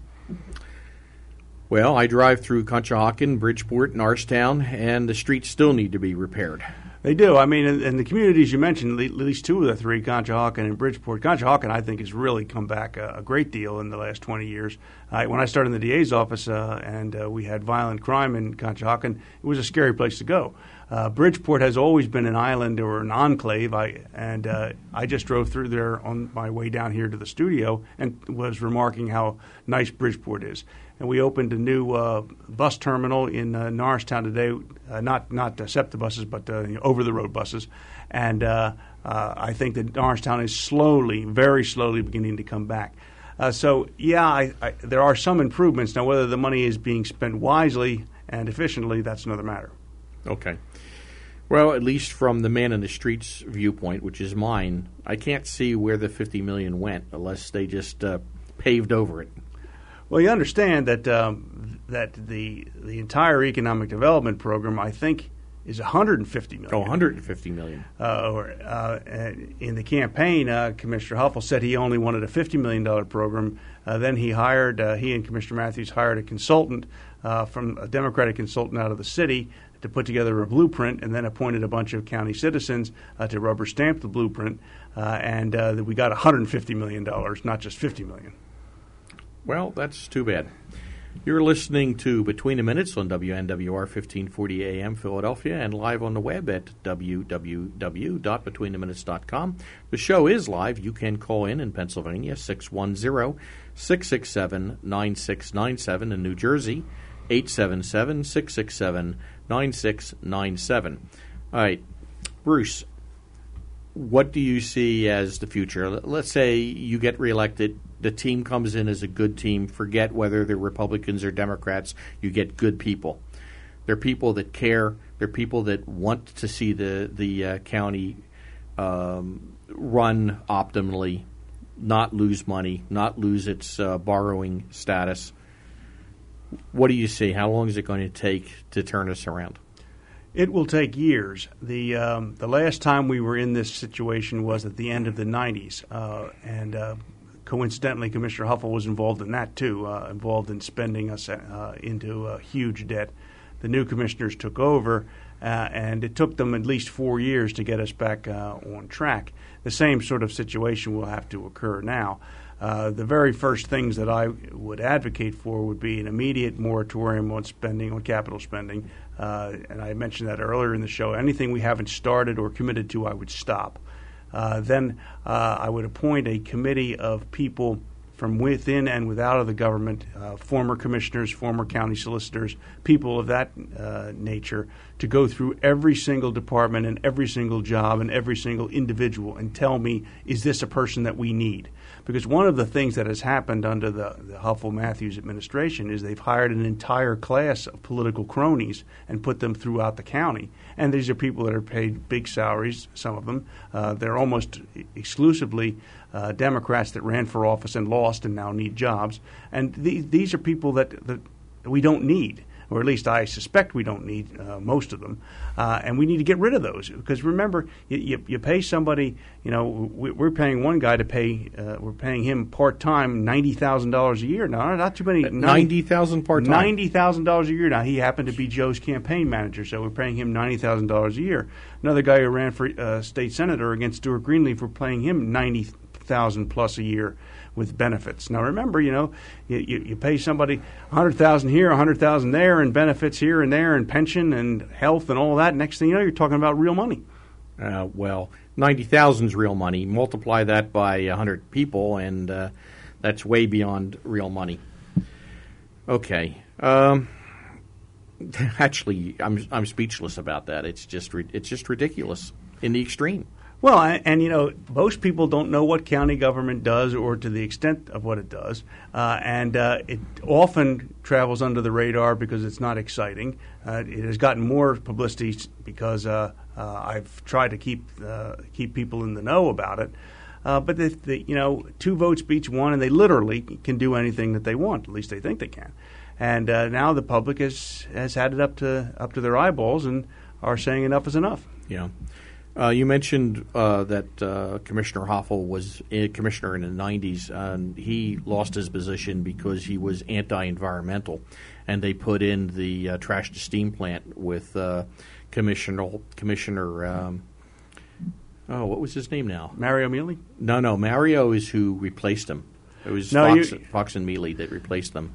Well, I drive through Conshohocken, Bridgeport, Norristown, and the streets still need to be repaired. They do. I mean, in, in the communities you mentioned, at least two of the three, Conshohocken and Bridgeport. Conshohocken, I think, has really come back a, a great deal in the last twenty years. Uh, when I started in the D A's office uh, and uh, we had violent crime in Conshohocken, it was a scary place to go. Uh, Bridgeport has always been an island or an enclave, I, and uh, I just drove through there on my way down here to the studio and was remarking how nice Bridgeport is. And we opened a new uh, bus terminal in uh, Norristown today, uh, not not uh, SEPTA buses, but uh, you know, over-the-road buses. And uh, uh, I think that Norristown is slowly, very slowly beginning to come back. Uh, so, yeah, I, I, there are some improvements. Now, whether the money is being spent wisely and efficiently, that's another matter. Okay. Well, at least from the man in the streets viewpoint, which is mine, I can't see where the fifty million dollars went unless they just uh, paved over it. Well, you understand that um, that the the entire economic development program, I think, is one hundred fifty million dollars. Oh, one hundred fifty million dollars. Uh, or, uh, in the campaign, uh, Commissioner Huffle said he only wanted a fifty million dollars program. Uh, then he hired, uh, he and Commissioner Matthews hired a consultant uh, from a Democratic consultant out of the city to put together a blueprint, and then appointed a bunch of county citizens uh, to rubber stamp the blueprint, uh, and uh, we got one hundred fifty million dollars, not just fifty million dollars. Well, that's too bad. You're listening to Between the Minutes on W N W R fifteen forty A M Philadelphia and live on the web at w w w dot between the minutes dot com. The show is live. You can call in in Pennsylvania, six one zero, six six seven, nine six nine seven, in New Jersey, eight seven seven, six six seven, nine six nine seven. All right, Bruce, what do you see as the future? Let's say you get reelected. The team comes in as a good team. Forget whether they're Republicans or Democrats. You get good people. They're people that care. They're people that want to see the the uh, county um, run optimally, not lose money, not lose its uh, borrowing status. What do you see? How long is it going to take to turn us around? It will take years. The um, the last time we were in this situation was at the end of the nineties, uh, and uh, coincidentally, Commissioner Huffle was involved in that too, uh, involved in spending us uh, into a huge debt. the new commissioners took over, uh, and it took them at least four years to get us back uh, on track. The same sort of situation will have to occur now. Uh, the very first things that I would advocate for would be an immediate moratorium on spending, on capital spending. Uh, and I mentioned that earlier in the show. Anything we haven't started or committed to, I would stop. Uh, then uh, I would appoint a committee of people from within and without of the government, uh, former commissioners, former county solicitors, people of that uh, nature, to go through every single department and every single job and every single individual and tell me, is this a person that we need? Because one of the things that has happened under the, the Huffle-Matthews administration is they've hired an entire class of political cronies and put them throughout the county. And these are people that are paid big salaries, some of them. Uh, they're almost exclusively uh, Democrats that ran for office and lost and now need jobs. And the, these are people that, that we don't need, or at least I suspect we don't need uh, most of them. Uh, and we need to get rid of those. Because remember, you, you, you pay somebody, you know, we, we're paying one guy to pay, uh, we're paying him part-time ninety thousand dollars a year. Now, not too many. ninety thousand dollars part-time? ninety thousand dollars a year. Now, he happened to be Joe's campaign manager, so we're paying him ninety thousand dollars a year. Another guy who ran for uh, state senator against Stuart Greenleaf, we're paying him ninety thousand dollars plus a year with benefits. Now, remember, you know, you, you, you pay somebody one hundred thousand dollars here, one hundred thousand dollars there, and benefits here and there, and pension and health and all that. Next thing you know, you're talking about real money. Uh, well, ninety thousand is real money. Multiply that by one hundred people, and uh, that's way beyond real money. Okay. Um, actually, I'm I'm speechless about that. It's just it's just ridiculous in the extreme. Well, and, and, you know, most people don't know what county government does or to the extent of what it does. Uh, and uh, it often travels under the radar because it's not exciting. Uh, it has gotten more publicity because uh, uh, I've tried to keep uh, keep people in the know about it. Uh, but, the, the, you know, two votes beats one, and they literally can do anything that they want. At least they think they can. And uh, now the public has, has had it up to up to their eyeballs and are saying enough is enough. Yeah. Uh, you mentioned uh, that uh, Commissioner Hoffel was a commissioner in the nineties, and he lost his position because he was anti-environmental, and they put in the uh, trash to steam plant with uh, Commissioner Commissioner. Um, oh, what was his name now? Mario Mealy? No, no, Mario is who replaced him. It was no, Fox, you, Fox and Mealy that replaced them.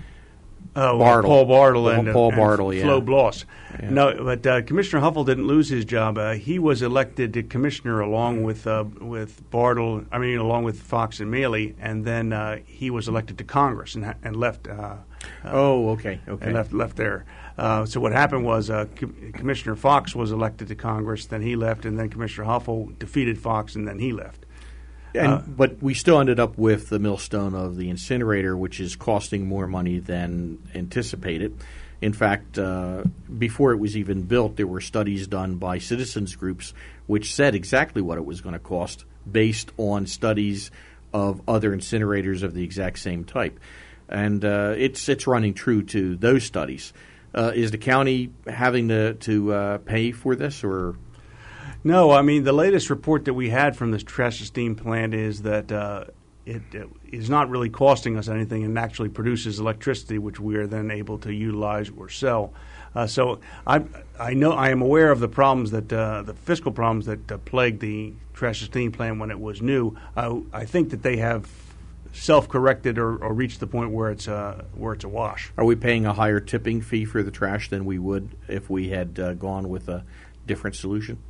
Oh, Bartle. Paul Bartle Paul, and, Paul and Bartle, yeah. Flo Bloss. Yeah. No, but uh, Commissioner Huffle didn't lose his job. Uh, he was elected to commissioner along with uh, with Bartle. I mean, along with Fox and Mealy, and then uh, he was elected to Congress and and left. Uh, uh, oh, okay, okay. And left left there. Uh, so what happened was uh, Com- Commissioner Fox was elected to Congress, then he left, and then Commissioner Huffle defeated Fox, and then he left. And, uh, but we still ended up with the millstone of the incinerator, which is costing more money than anticipated. In fact, uh, before it was even built, there were studies done by citizens groups which said exactly what it was going to cost based on studies of other incinerators of the exact same type. And uh, it's it's running true to those studies. Uh, is the county having to, to uh, pay for this, or...? No, I mean, the latest report that we had from this trash to steam plant is that uh, it, it is not really costing us anything and actually produces electricity, which we are then able to utilize or sell. Uh, so I I know I am aware of the problems that uh, the fiscal problems that uh, plagued the trash to steam plant when it was new. Uh, I think that they have self-corrected or, or reached the point where it's uh, where it's a wash. Are we paying a higher tipping fee for the trash than we would if we had uh, gone with a different solution?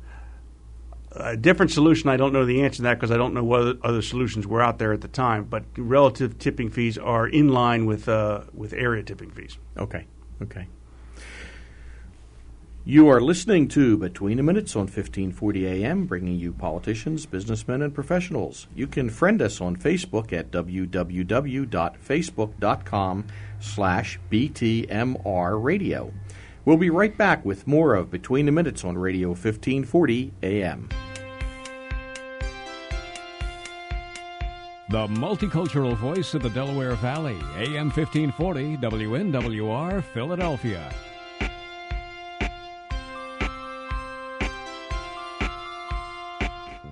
A different solution, I don't know the answer to that because I don't know what other solutions were out there at the time. But relative tipping fees are in line with uh, with area tipping fees. Okay, okay. You are listening to Between the Minutes on fifteen forty A M, bringing you politicians, businessmen, and professionals. You can friend us on Facebook at www.facebook.com slash BTMR Radio. We'll be right back with more of Between the Minutes on Radio fifteen forty A M. The multicultural voice of the Delaware Valley, A M fifteen forty, W N W R, Philadelphia.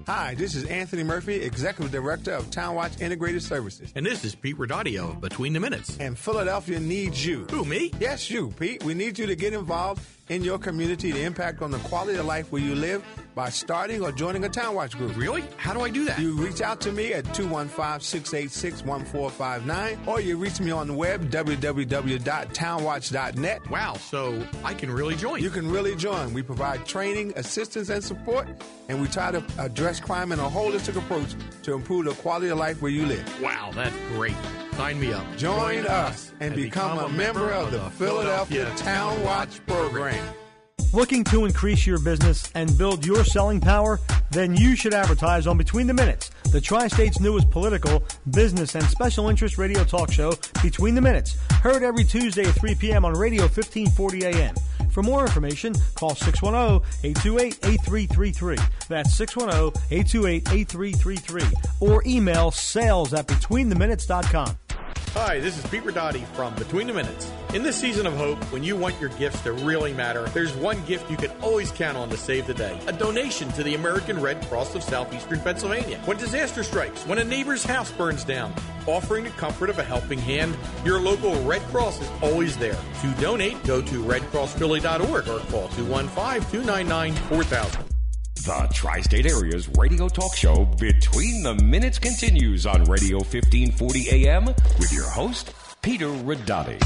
Hi, this is Anthony Murphy, Executive Director of Town Watch Integrated Services. And this is Pete Rodotti of Between the Minutes. And Philadelphia needs you. Who, me? Yes, you, Pete. We need you to get involved in your community to impact on the quality of life where you live by starting or joining a Town Watch group. Really? How do I do that? You reach out to me at two one five, six eight six, one four five nine, or you reach me on the web, w w w dot town watch dot net. Wow, so I can really join. You can really join. We provide training, assistance, and support, and we try to address crime in a holistic approach to improve the quality of life where you live. Wow, that's great. Sign me up. Join, Join us and, and become, become a member of the Philadelphia, Philadelphia Town Watch program. Looking to increase your business and build your selling power? Then you should advertise on Between the Minutes, the Tri-State's newest political, business, and special interest radio talk show, Between the Minutes, heard every Tuesday at three p.m. on Radio fifteen forty A M. For more information, call six one zero, eight two eight, eight three three three. That's six one zero, eight two eight, eight three three three. Or email sales at between the minutes dot com. Hi, this is Pete Rodotti from Between the Minutes. In this season of hope, when you want your gifts to really matter, there's one gift you can always count on to save the day. A donation to the American Red Cross of Southeastern Pennsylvania. When disaster strikes, when a neighbor's house burns down, offering the comfort of a helping hand, your local Red Cross is always there. To donate, go to red cross philly dot org or call two one five, two nine nine, four thousand. The Tri-State Area's radio talk show Between the Minutes continues on Radio fifteen forty A M with your host, Peter Rodotti.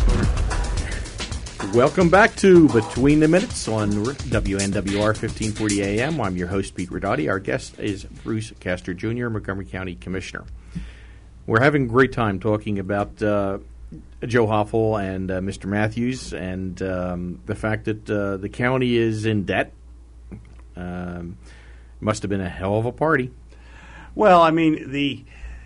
Welcome back to Between the Minutes on W N W R fifteen forty A M. I'm your host, Pete Rodotti. Our guest is Bruce Castor Junior, Montgomery County Commissioner. We're having a great time talking about uh, Joe Hoffel and uh, Mister Matthews and um, the fact that uh, the county is in debt. Um, must have been a hell of a party. Well, I mean, the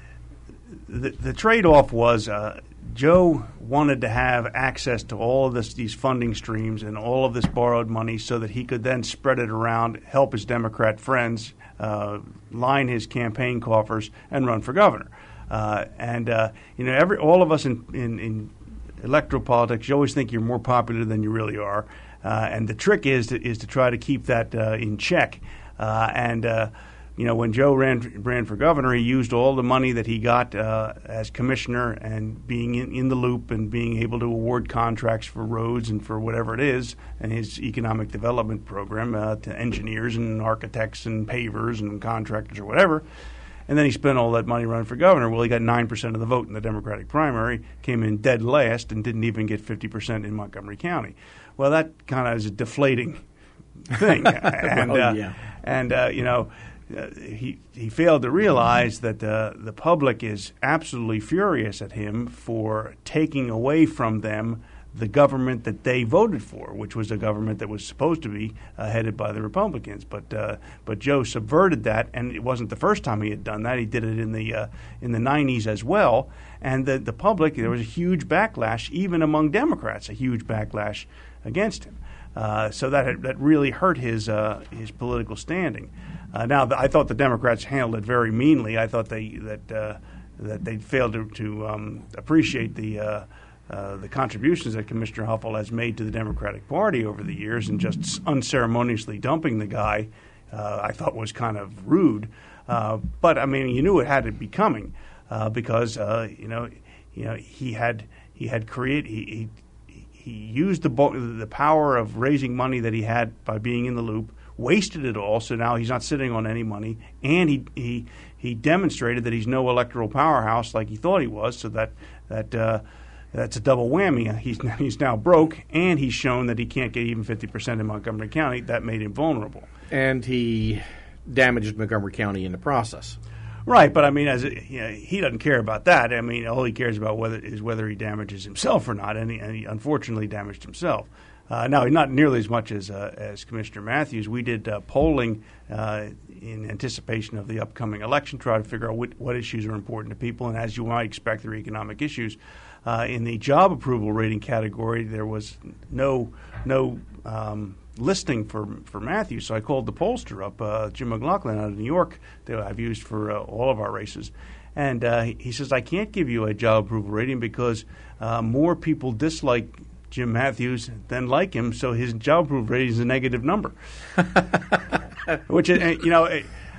the, the trade-off was uh, Joe wanted to have access to all of this, these funding streams and all of this borrowed money so that he could then spread it around, help his Democrat friends, uh, line his campaign coffers, and run for governor. Uh, and, uh, you know, every all of us in, in, in electoral politics, you always think you're more popular than you really are. Uh, and the trick is to, is to try to keep that uh, in check. Uh, and, uh, you know, when Joe ran ran for governor, he used all the money that he got uh, as commissioner and being in, in the loop and being able to award contracts for roads and for whatever it is, and his economic development program uh, to engineers and architects and pavers and contractors or whatever. And then he spent all that money running for governor. Well, he got nine percent of the vote in the Democratic primary, came in dead last, and didn't even get fifty percent in Montgomery County. Well, that kind of is a deflating thing. and, well, uh, yeah. and uh, you know, uh, he he failed to realize that uh, the public is absolutely furious at him for taking away from them the government that they voted for, which was a government that was supposed to be uh, headed by the Republicans. But uh, but Joe subverted that, and it wasn't the first time he had done that. He did it in the uh, in the nineties as well. And the the public, there was a huge backlash, even among Democrats, a huge backlash against him. Uh, so that had, that really hurt his uh, his political standing. Uh, now, the, I thought the Democrats handled it very meanly. I thought they that uh, that they failed to, to um, appreciate the. Uh, Uh, the contributions that Commissioner Hoffel has made to the Democratic Party over the years, and just unceremoniously dumping the guy, uh, I thought was kind of rude. Uh, but I mean, you knew it had to be coming uh, because uh, you know, you know, he had he had created he he, he used the bo- the power of raising money that he had by being in the loop, wasted it all. So now he's not sitting on any money, and he he he demonstrated that he's no electoral powerhouse like he thought he was. So that that. Uh, That's a double whammy. He's he's now broke, and he's shown that he can't get even fifty percent in Montgomery County. That made him vulnerable. And he damaged Montgomery County in the process. Right, but I mean, as a, you know, he doesn't care about that. I mean, all he cares about whether is whether he damages himself or not, and he, and he unfortunately damaged himself. Uh, now, not nearly as much as uh, as Commissioner Matthews. We did uh, polling uh, in anticipation of the upcoming election, try to figure out what, what issues are important to people, and as you might expect, they're economic issues. Uh, in the job approval rating category, there was no no um, listing for for Matthews, so I called the pollster up, uh, Jim McLaughlin out of New York, that I've used for uh, all of our races. And uh, he, he says, I can't give you a job approval rating because uh, more people dislike Jim Matthews than like him, so his job approval rating is a negative number. Which, uh, you know,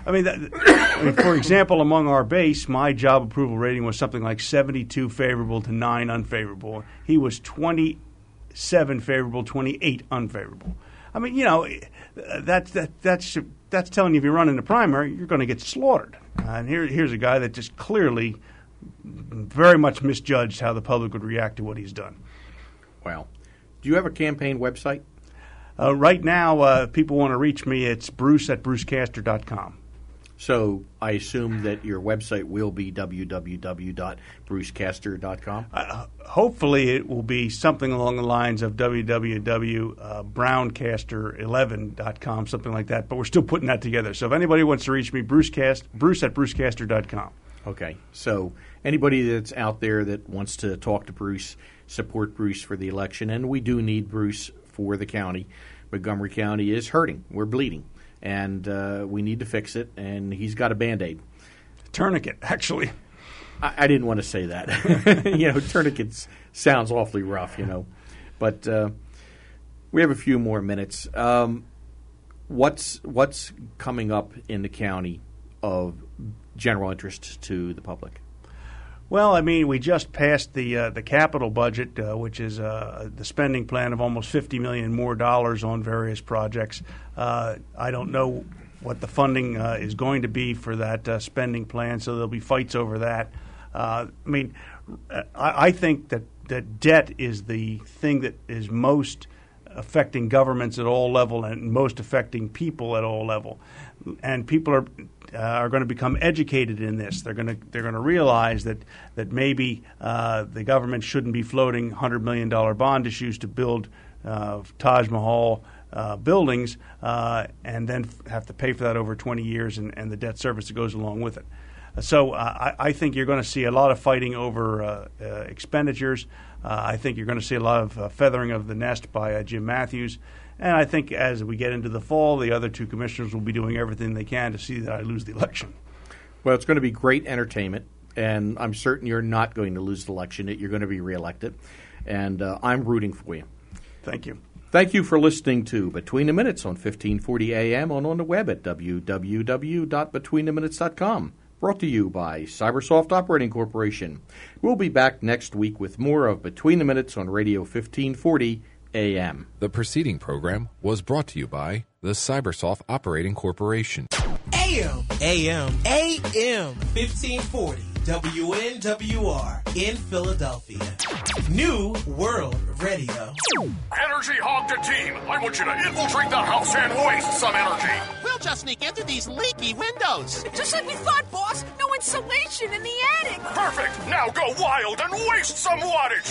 I mean, that, I mean, for example, among our base, my job approval rating was something like seventy-two favorable to nine unfavorable. He was twenty-seven favorable, twenty-eight unfavorable. I mean, you know, that, that, that's, that's telling you if you run in the primary, you're going to get slaughtered. Uh, and here, here's a guy that just clearly very much misjudged how the public would react to what he's done. Well, do you have a campaign website? Uh, right now, uh, people want to reach me. It's bruce at bruce castor dot com. So I assume that your website will be w w w dot bruce castor dot com? Uh, hopefully it will be something along the lines of w w w dot brown castor eleven dot com, something like that. But we're still putting that together. So if anybody wants to reach me, Bruce, Cast, Bruce at bruce castor dot com. Okay. So anybody that's out there that wants to talk to Bruce, support Bruce for the election, and we do need Bruce for the county. Montgomery County is hurting. We're bleeding. And uh, we need to fix it, and he's got a Band-Aid. Tourniquet, actually. I, I didn't want to say that. you know, tourniquets sounds awfully rough, you know. But uh, we have a few more minutes. Um, what's what's coming up in the county of general interest to the public? Well, I mean, we just passed the uh, the capital budget, uh, which is uh, the spending plan of almost fifty million dollars more dollars on various projects. Uh, I don't know what the funding uh, is going to be for that uh, spending plan, so there'll be fights over that. Uh, I mean, I, I think that, that debt is the thing that is most affecting governments at all level and most affecting people at all level. And people are uh, are going to become educated in this. They're going to they're going to realize that that maybe uh, the government shouldn't be floating one hundred million dollars bond issues to build uh, Taj Mahal uh, buildings uh, and then f- have to pay for that over twenty years and, and the debt service that goes along with it. So uh, I, I think you're going to see a lot of fighting over uh, uh, expenditures. Uh, I think you're going to see a lot of uh, feathering of the nest by uh, Jim Matthews. And I think as we get into the fall, the other two commissioners will be doing everything they can to see that I lose the election. Well, it's going to be great entertainment, and I'm certain you're not going to lose the election. You're going to be reelected, and uh, I'm rooting for you. Thank you. Thank you for listening to Between the Minutes on fifteen forty A M and on the web at w w w dot between the minutes dot com. Brought to you by Cybersoft Operating Corporation. We'll be back next week with more of Between the Minutes on Radio fifteen forty A M. The preceding program was brought to you by the Cybersoft Operating Corporation. A M. A M. A M. fifteen forty W N W R in Philadelphia. New World Radio. Energy Hog to team. I want you to infiltrate the house and waste some energy. We'll just sneak into these leaky windows. Just like we thought, boss. No insulation in the attic. Perfect. Now go wild and waste some wattage.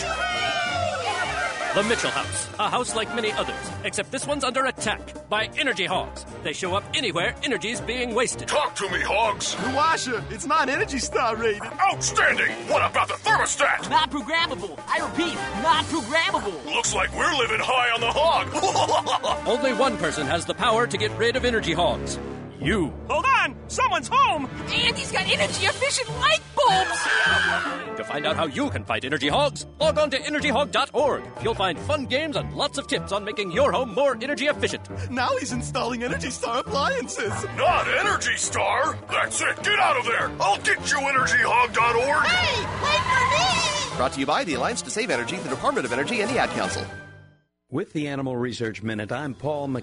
The Mitchell House. A house like many others, except this one's under attack by energy hogs. They show up anywhere energy's being wasted. Talk to me, hogs. Washer, it's not Energy Star rated. Outstanding. What about the thermostat? Not programmable. I repeat, not programmable. Looks like we're living high on the hog. Only one person has the power to get rid of energy hogs. You. Hold on! Someone's home! And he's got energy-efficient light bulbs! To find out how you can fight energy hogs, log on to energy hog dot org. You'll find fun games and lots of tips on making your home more energy efficient. Now he's installing Energy Star appliances. Not Energy Star! That's it! Get out of there! I'll get you, energy hog dot org! Hey! Wait for me! Brought to you by the Alliance to Save Energy, the Department of Energy, and the Ad Council. With the Animal Research Minute, I'm Paul McKenna.